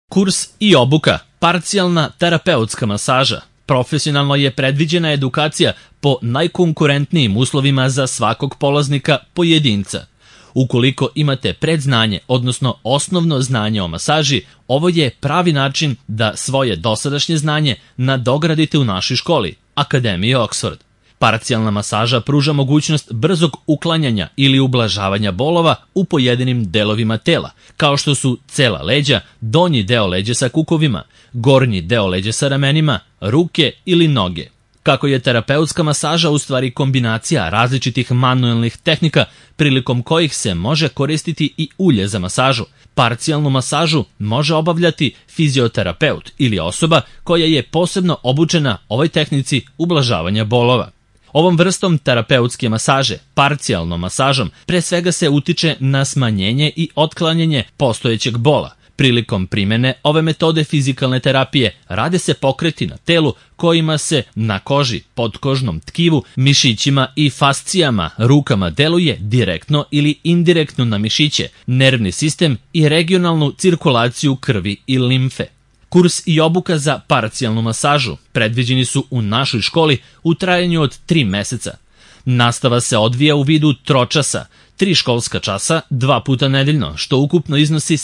Kurs i obuka, parcijalna terapeutska masaža. Profesionalno je predviđena edukacija po najkonkurentnijim uslovima za svakog polaznika pojedinca. Ukoliko imate predznanje, odnosno osnovno znanje o masaži, ovo je pravi način da svoje dosadašnje znanje nadogradite u našoj školi, Akademiji Oxford. Parcijalna masaža pruža mogućnost brzog uklanjanja ili ublažavanja bolova u pojedinim delovima tela, kao što su cela leđa, donji deo leđa sa kukovima, gornji deo leđa sa ramenima, ruke ili noge. Kako je terapeutska masaža u stvari kombinacija različitih manuelnih tehnika prilikom kojih se može koristiti i ulje za masažu, parcijalnu masažu može obavljati fizioterapeut ili osoba koja je posebno obučena ovoj tehnici ublažavanja bolova. Ovom vrstom terapeutske masaže, parcijalnom masažom, pre svega se utiče na smanjenje i otklanjanje postojećeg bola. Prilikom primene ove metode fizikalne terapije rade se pokreti na telu kojima se na koži, podkožnom tkivu, mišićima i fascijama rukama deluje direktno ili indirektno na mišiće, nervni sistem i regionalnu cirkulaciju krvi i limfe. Kurs i obuka za parcijalnu masažu predviđeni su u našoj školi u trajanju od 3 meseca. Nastava se odvija u vidu tročasa, 3 školska časa, 2 puta nedeljno, što ukupno iznosi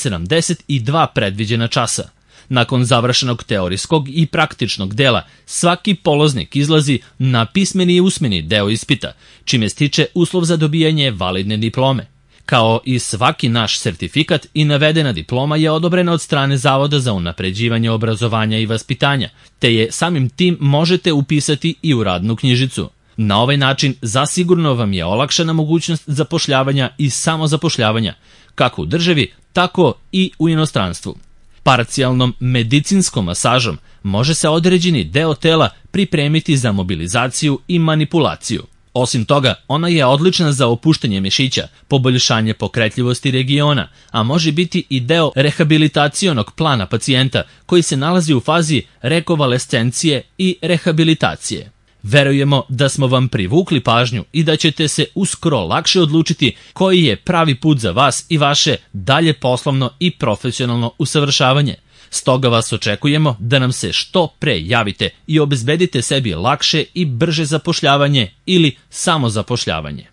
72 predviđena časa. Nakon završenog teorijskog i praktičnog dela, svaki polaznik izlazi na pismeni i usmeni deo ispita, čime stiče uslov za dobijanje validne diplome. Kao i svaki naš sertifikat, i navedena diploma je odobrena od strane Zavoda za unapređivanje obrazovanja i vaspitanja, te je samim tim možete upisati i u radnu knjižicu. Na ovaj način zasigurno vam je olakšana mogućnost zapošljavanja i samozapošljavanja, kako u državi, tako i u inostranstvu. Parcijalnom medicinskom masažom može se određeni deo tela pripremiti za mobilizaciju i manipulaciju. Osim toga, ona je odlična za opuštanje mišića, poboljšanje pokretljivosti regiona, a može biti i deo rehabilitacionog plana pacijenta koji se nalazi u fazi rekonvalescencije i rehabilitacije. Verujemo da smo vam privukli pažnju i da ćete se uskoro lakše odlučiti koji je pravi put za vas i vaše dalje poslovno i profesionalno usavršavanje. Stoga vas očekujemo da nam se što pre javite i obezbedite sebi lakše i brže zapošljavanje ili samozapošljavanje.